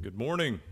Good morning.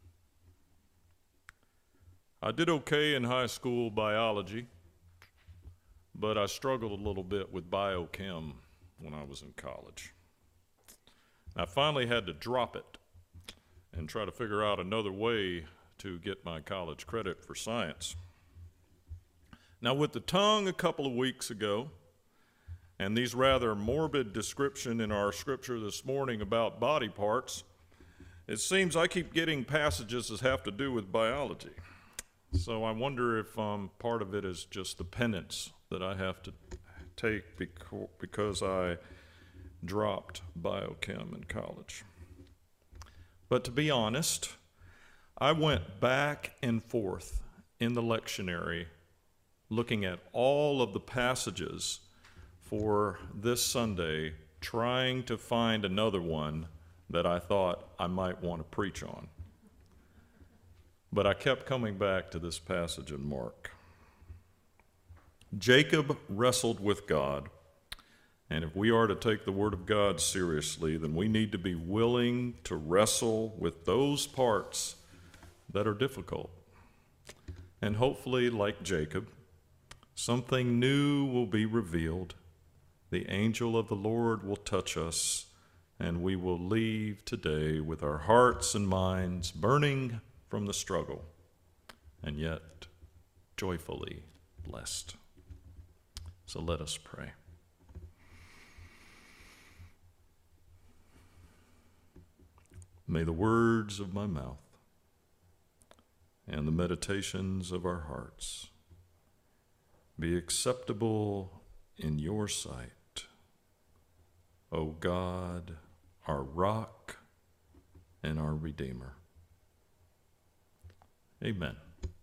I did okay in high school biology, but I struggled a little bit with biochem when I was in college. I finally had to drop it and try to figure out another way to get my college credit for science. Now, with the tongue a couple of weeks ago, and these rather morbid description in our scripture this morning about body parts, it seems I keep getting passages that have to do with biology. So I wonder if part of it is just the penance that I have to take because I dropped biochem in college. But to be honest, I went back and forth in the lectionary looking at all of the passages for this Sunday, trying to find another one that I thought I might want to preach on. But I kept coming back to this passage in Mark. Jacob wrestled with God, and if we are to take the Word of God seriously, then we need to be willing to wrestle with those parts that are difficult. And hopefully, like Jacob, something new will be revealed. The angel of the Lord will touch us, and we will leave today with our hearts and minds burning from the struggle, and yet joyfully blessed. So let us pray. May the words of my mouth and the meditations of our hearts be acceptable in your sight, O God, our rock and our Redeemer. Amen.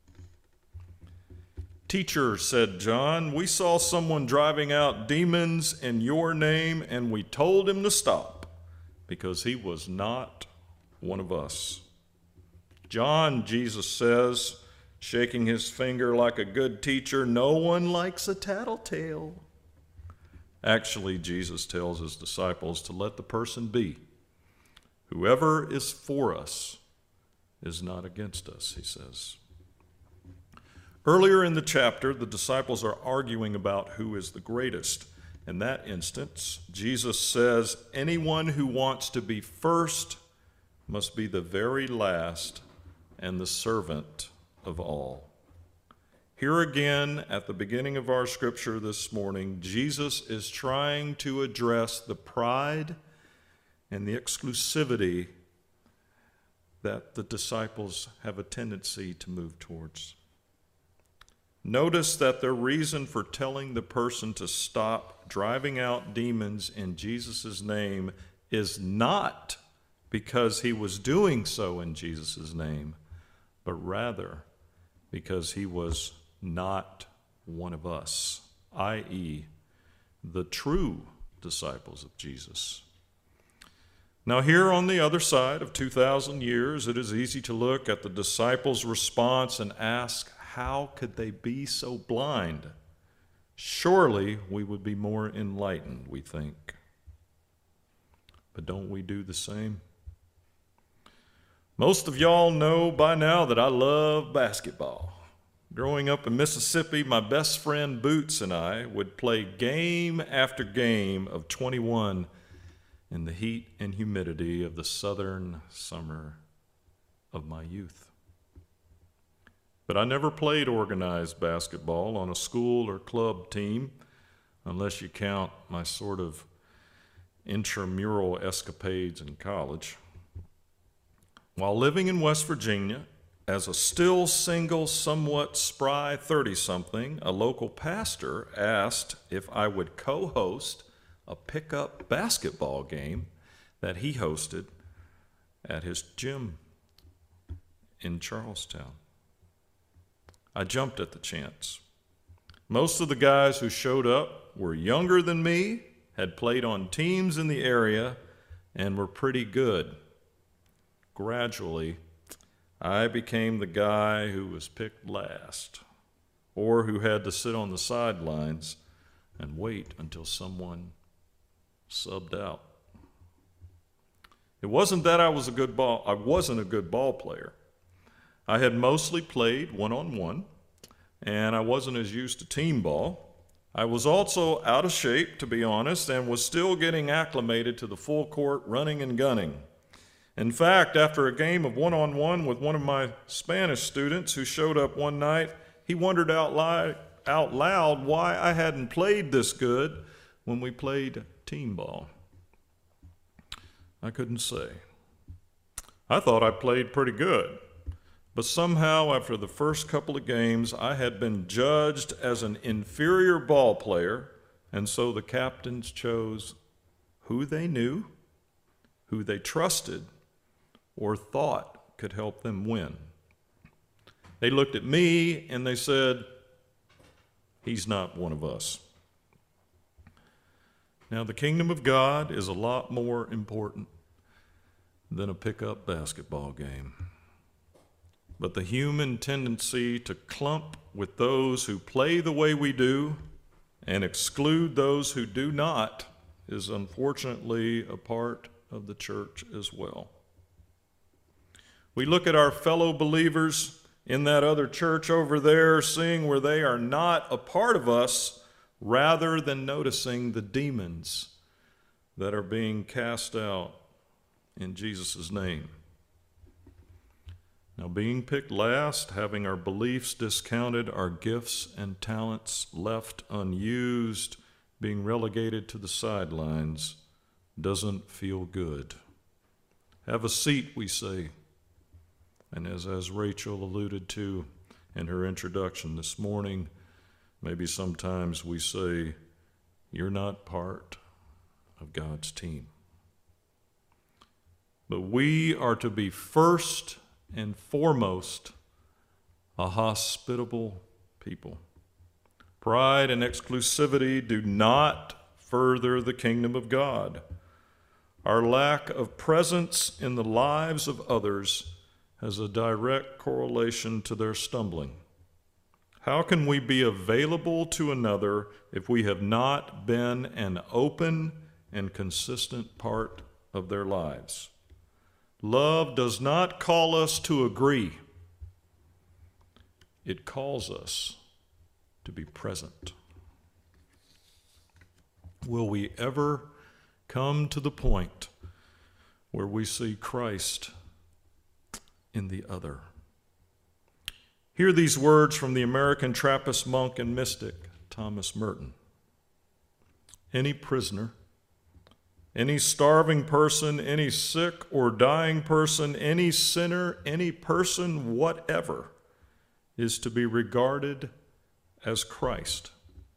Teacher, said John, we saw someone driving out demons in your name, and we told him to stop because he was not one of us. John, Jesus says, shaking his finger like a good teacher, no one likes a tattletale. Actually, Jesus tells his disciples to let the person be. Whoever is for us is not against us, he says. Earlier in the chapter, the disciples are arguing about who is the greatest. In that instance, Jesus says, anyone who wants to be first must be the very last and the servant of all. Here again, at the beginning of our scripture this morning, Jesus is trying to address the pride and the exclusivity that the disciples have a tendency to move towards. Notice that their reason for telling the person to stop driving out demons in Jesus' name is not because he was doing so in Jesus' name, but rather because he was not one of us, i.e., the true disciples of Jesus. Now, here on the other side of 2,000 years, it is easy to look at the disciples' response and ask, how could they be so blind? Surely we would be more enlightened, we think. But don't we do the same? Most of y'all know by now that I love basketball. Growing up in Mississippi, my best friend Boots and I would play game after game of 21 in the heat and humidity of the southern summer of my youth. But I never played organized basketball on a school or club team, unless you count my sort of intramural escapades in college. While living in West Virginia, as a still single, somewhat spry 30-something, a local pastor asked if I would co-host a pickup basketball game that he hosted at his gym in Charlestown. I jumped at the chance. Most of the guys who showed up were younger than me, had played on teams in the area, and were pretty good. Gradually, I became the guy who was picked last, or who had to sit on the sidelines and wait until someone subbed out. It wasn't that I wasn't a good ball player. I had mostly played one-on-one, and I wasn't as used to team ball. I was also out of shape, to be honest, and was still getting acclimated to the full court running and gunning. In fact, after a game of one-on-one with one of my Spanish students who showed up one night, he wondered out loud why I hadn't played this good when we played team ball. I couldn't say. I thought I played pretty good. But somehow, after the first couple of games, I had been judged as an inferior ball player, and so the captains chose who they knew, who they trusted, or thought could help them win. They looked at me and they said, "He's not one of us." Now, the kingdom of God is a lot more important than a pickup basketball game. But the human tendency to clump with those who play the way we do and exclude those who do not is unfortunately a part of the church as well. We look at our fellow believers in that other church over there, seeing where they are not a part of us, rather than noticing the demons that are being cast out in Jesus' name. Now, being picked last, having our beliefs discounted, our gifts and talents left unused, being relegated to the sidelines, doesn't feel good. Have a seat, we say. And as Rachel alluded to in her introduction this morning, maybe sometimes we say, you're not part of God's team. But we are to be first and foremost a hospitable people. Pride and exclusivity do not further the kingdom of God. Our lack of presence in the lives of others has a direct correlation to their stumbling. How can we be available to another if we have not been an open and consistent part of their lives? Love does not call us to agree. It calls us to be present. Will we ever come to the point where we see Christ in the other? Hear these words from the American Trappist monk and mystic, Thomas Merton. Any prisoner, any starving person, any sick or dying person, any sinner, any person, whatever, is to be regarded as Christ.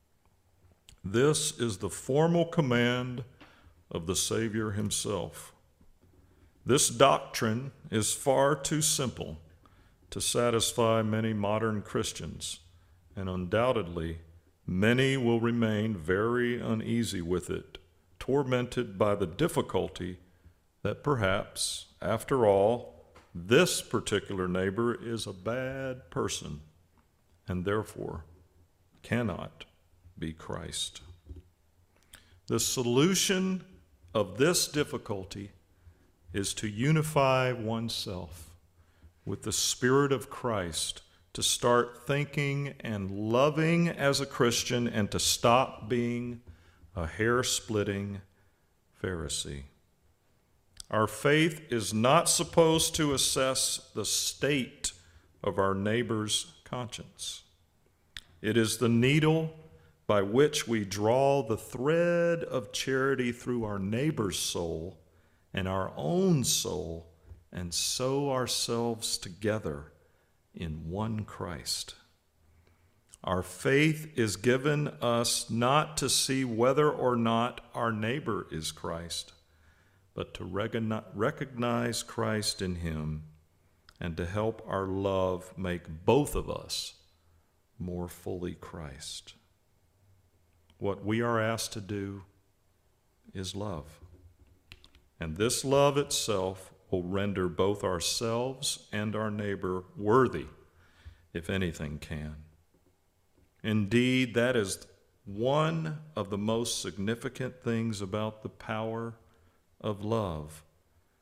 This is the formal command of the Savior himself. This doctrine is far too simple to satisfy many modern Christians, and undoubtedly many will remain very uneasy with it, tormented by the difficulty that perhaps, after all, this particular neighbor is a bad person and therefore cannot be Christ. The solution of this difficulty is to unify oneself with the Spirit of Christ, to start thinking and loving as a Christian, and to stop being a hair-splitting Pharisee. Our faith is not supposed to assess the state of our neighbor's conscience. It is the needle by which we draw the thread of charity through our neighbor's soul and our own soul, and sew ourselves together in one Christ. Our faith is given us not to see whether or not our neighbor is Christ, but to recognize Christ in him and to help our love make both of us more fully Christ. What we are asked to do is love. And this love itself will render both ourselves and our neighbor worthy, if anything can. Indeed, that is one of the most significant things about the power of love.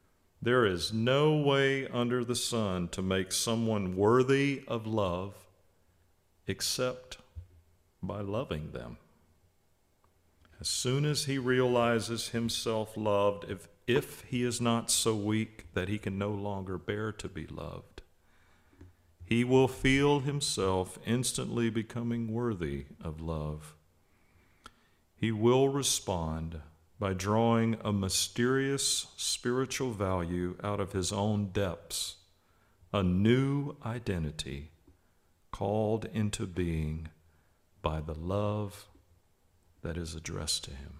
There is no way under the sun to make someone worthy of love except by loving them. As soon as he realizes himself loved, if he is not so weak that he can no longer bear to be loved, he will feel himself instantly becoming worthy of love. He will respond by drawing a mysterious spiritual value out of his own depths, a new identity called into being by the love that is addressed to him.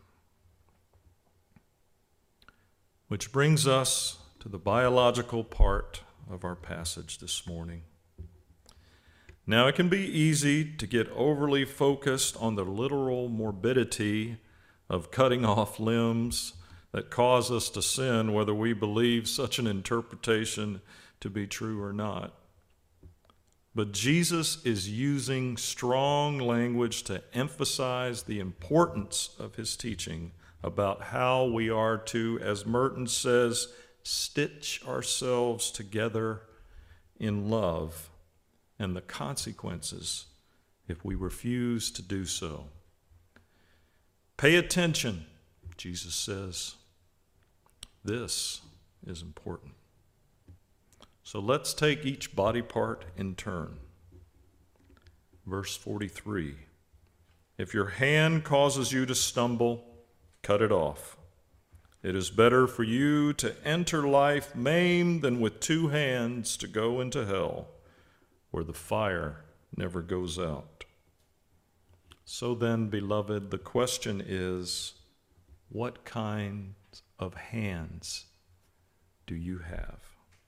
Which brings us to the biological part of our passage this morning. Now, it can be easy to get overly focused on the literal morbidity of cutting off limbs that cause us to sin, whether we believe such an interpretation to be true or not. But Jesus is using strong language to emphasize the importance of his teaching about how we are to, as Merton says, stitch ourselves together in love, and the consequences if we refuse to do so. Pay attention, Jesus says. This is important. So let's take each body part in turn. Verse 43. If your hand causes you to stumble, cut it off. It is better for you to enter life maimed than with 2 hands to go into hell, where the fire never goes out. So then, beloved, the question is, what kind of hands do you have?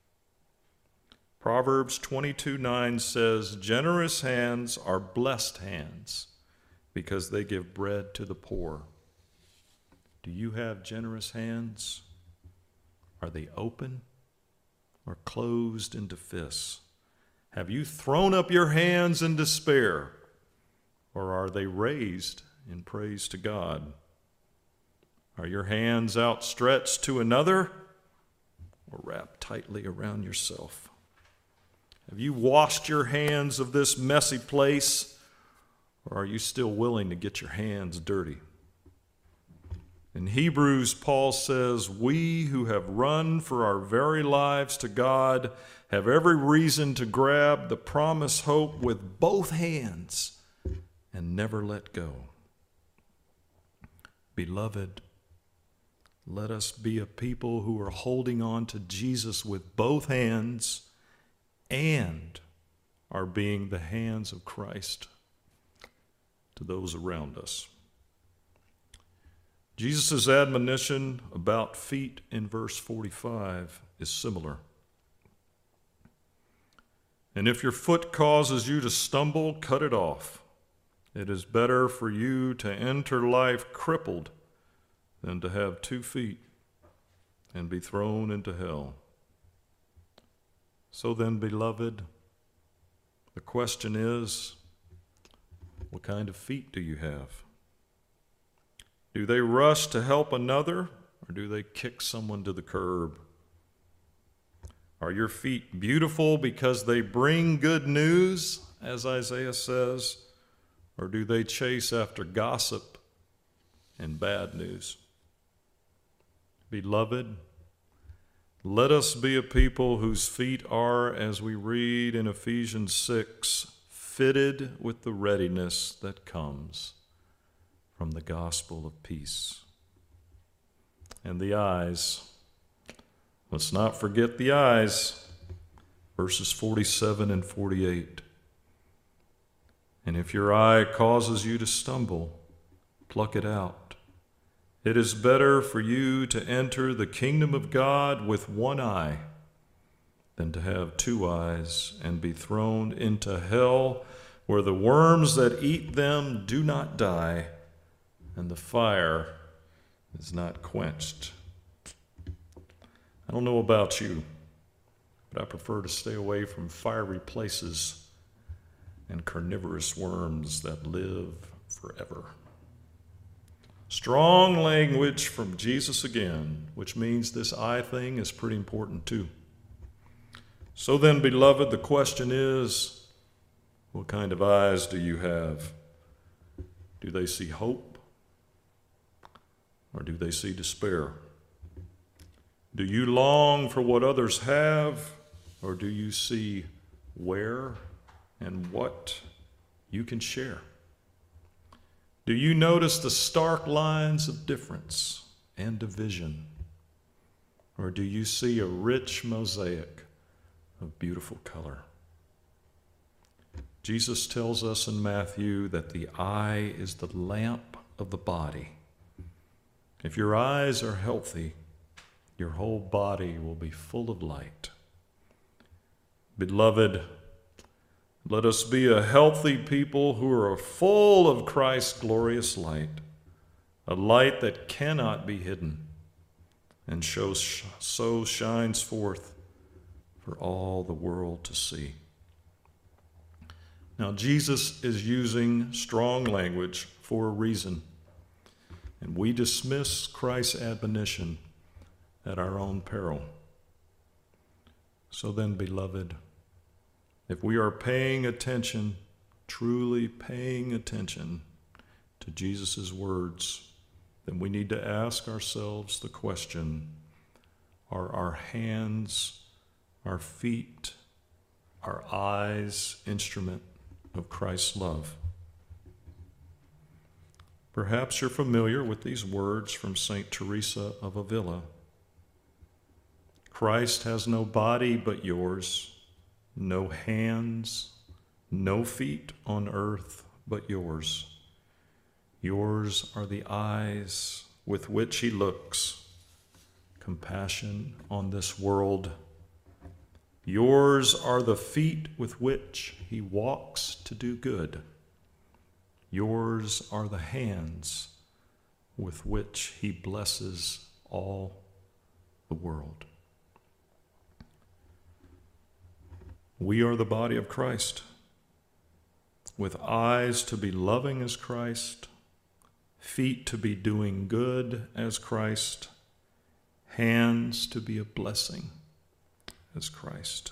Proverbs 22:9 says, generous hands are blessed hands because they give bread to the poor. Do you have generous hands? Are they open or closed into fists? Have you thrown up your hands in despair, or are they raised in praise to God? Are your hands outstretched to another, or wrapped tightly around yourself? Have you washed your hands of this messy place, or are you still willing to get your hands dirty? In Hebrews, Paul says, we who have run for our very lives to God have every reason to grab the promised hope with both hands and never let go. Beloved, let us be a people who are holding on to Jesus with both hands and are being the hands of Christ to those around us. Jesus' admonition about feet in verse 45 is similar. And if your foot causes you to stumble, cut it off. It is better for you to enter life crippled than to have 2 feet and be thrown into hell. So then, beloved, the question is, what kind of feet do you have? Do they rush to help another, or do they kick someone to the curb? Are your feet beautiful because they bring good news, as Isaiah says, or do they chase after gossip and bad news? Beloved, let us be a people whose feet are, as we read in Ephesians 6, fitted with the readiness that comes from the gospel of peace. And the eyes, let's not forget the eyes, verses 47 and 48. And if your eye causes you to stumble, pluck it out. It is better for you to enter the kingdom of God with 1 eye than to have 2 eyes and be thrown into hell, where the worms that eat them do not die, and the fire is not quenched. I don't know about you, but I prefer to stay away from fiery places and carnivorous worms that live forever. Strong language from Jesus again, which means this eye thing is pretty important too. So then, beloved, the question is, what kind of eyes do you have? Do they see hope? Or do they see despair? Do you long for what others have? Or do you see where and what you can share? Do you notice the stark lines of difference and division? Or do you see a rich mosaic of beautiful color? Jesus tells us in Matthew that the eye is the lamp of the body. If your eyes are healthy, your whole body will be full of light. Beloved, let us be a healthy people who are full of Christ's glorious light, a light that cannot be hidden and so shines forth for all the world to see. Now, Jesus is using strong language for a reason, and we dismiss Christ's admonition at our own peril. So then, beloved, if we are paying attention, truly paying attention to Jesus' words, then we need to ask ourselves the question, are our hands, our feet, our eyes instrument of Christ's love? Perhaps you're familiar with these words from St. Teresa of Avila. Christ has no body but yours, no hands, no feet on earth but yours. Yours are the eyes with which he looks, compassion on this world. Yours are the feet with which he walks to do good. Yours are the hands with which he blesses all the world. We are the body of Christ, with eyes to be loving as Christ, feet to be doing good as Christ, hands to be a blessing as Christ.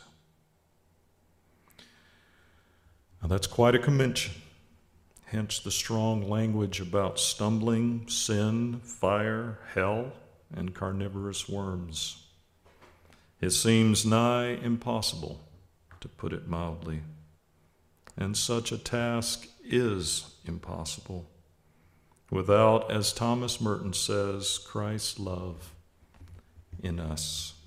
Now that's quite a convention, hence the strong language about stumbling, sin, fire, hell, and carnivorous worms. It seems nigh impossible, to put it mildly, and such a task is impossible without, as Thomas Merton says, Christ's love in us.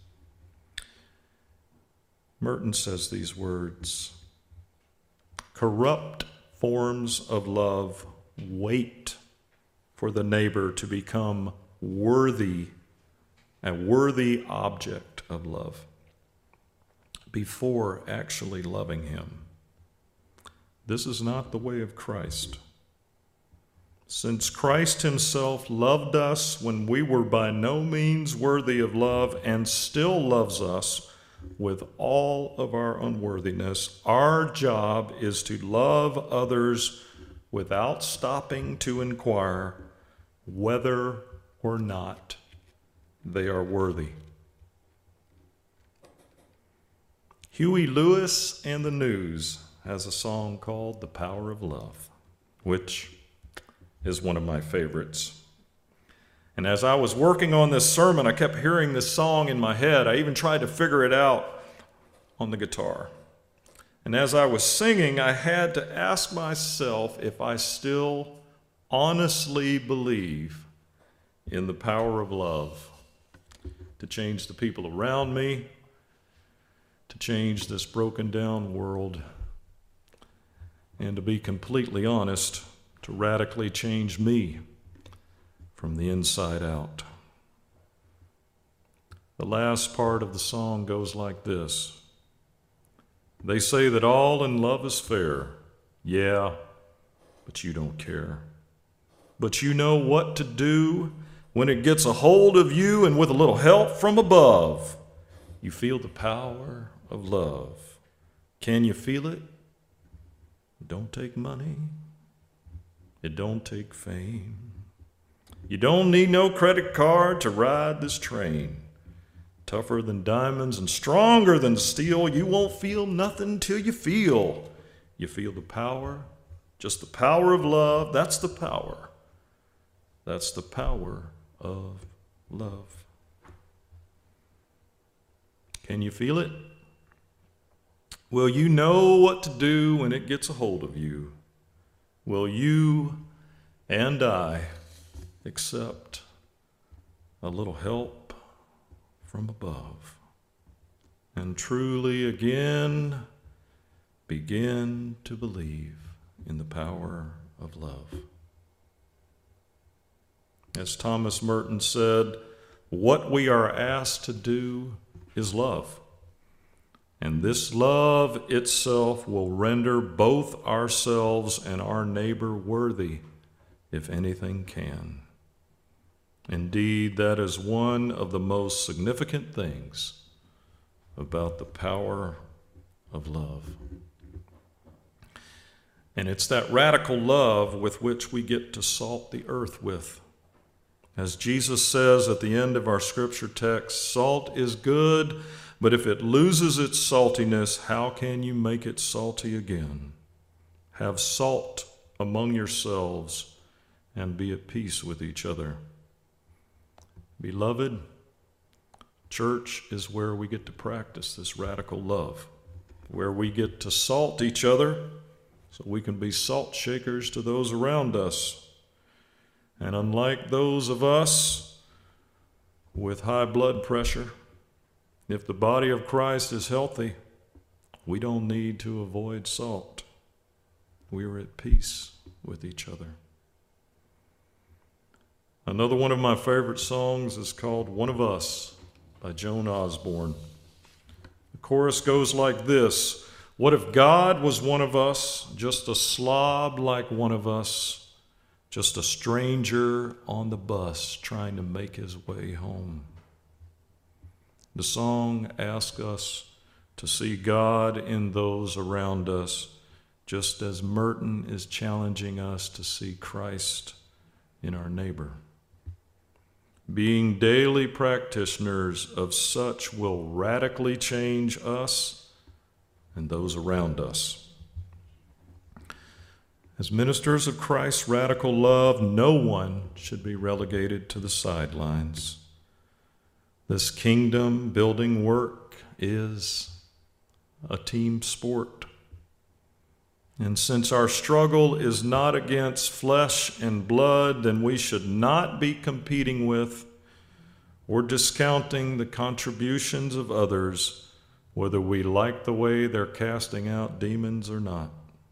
Merton says these words, corrupt forms of love wait for the neighbor to become worthy, a worthy object of love, before actually loving him. This is not the way of Christ. Since Christ himself loved us when we were by no means worthy of love and still loves us with all of our unworthiness, our job is to love others without stopping to inquire whether or not they are worthy. Huey Lewis and the News has a song called The Power of Love, which is one of my favorites. And as I was working on this sermon, I kept hearing this song in my head. I even tried to figure it out on the guitar. And as I was singing, I had to ask myself if I still honestly believe in the power of love to change the people around me, to change this broken down world, and to be completely honest, to radically change me from the inside out. The last part of the song goes like this. They say that all in love is fair. Yeah, but you don't care. But you know what to do when it gets a hold of you, and with a little help from above, you feel the power of love. Can you feel it? It don't take money. It don't take fame. You don't need no credit card to ride this train. Tougher than diamonds and stronger than steel, you won't feel nothing till you feel. You feel the power, just the power of love. That's the power. That's the power of love. Can you feel it? Will you know what to do when it gets a hold of you? Will you and I accept a little help from above and truly again begin to believe in the power of love? As Thomas Merton said, what we are asked to do is love. And this love itself will render both ourselves and our neighbor worthy, if anything can. Indeed, that is one of the most significant things about the power of love. And it's that radical love with which we get to salt the earth with. As Jesus says at the end of our scripture text, salt is good, but if it loses its saltiness, how can you make it salty again? Have salt among yourselves and be at peace with each other. Beloved, church is where we get to practice this radical love, where we get to salt each other so we can be salt shakers to those around us. And unlike those of us with high blood pressure, if the body of Christ is healthy, we don't need to avoid salt. We are at peace with each other. Another one of my favorite songs is called One of Us by Joan Osborne. The chorus goes like this: what if God was one of us, just a slob like one of us, just a stranger on the bus trying to make his way home? The song asks us to see God in those around us, just as Merton is challenging us to see Christ in our neighbor. Being daily practitioners of such will radically change us and those around us. As ministers of Christ's radical love, no one should be relegated to the sidelines. This kingdom building work is a team sport. And since our struggle is not against flesh and blood, then we should not be competing with or discounting the contributions of others, whether we like the way they're casting out demons or not.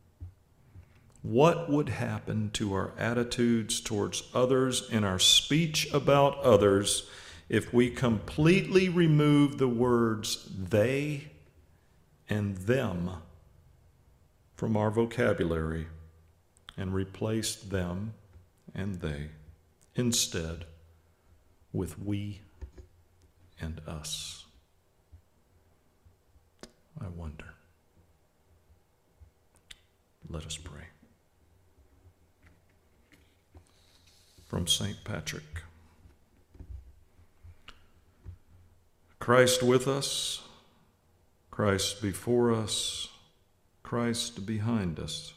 What would happen to our attitudes towards others and our speech about others if we completely remove the words they and them from our vocabulary and replaced them and they instead with we and us? I wonder. Let us pray. From St. Patrick. Christ with us, Christ before us, Christ behind us.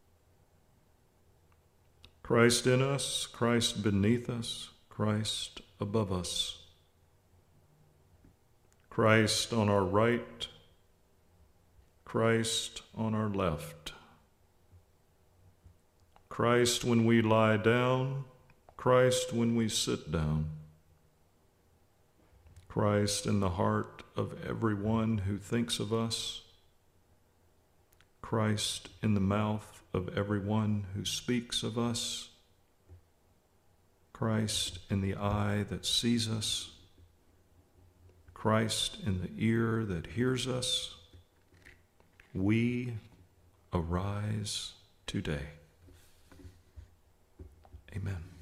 Christ in us, Christ beneath us, Christ above us. Christ on our right, Christ on our left. Christ when we lie down, Christ when we sit down. Christ in the heart of everyone who thinks of us. Christ in the mouth of everyone who speaks of us. Christ in the eye that sees us. Christ in the ear that hears us. We arise today. Amen.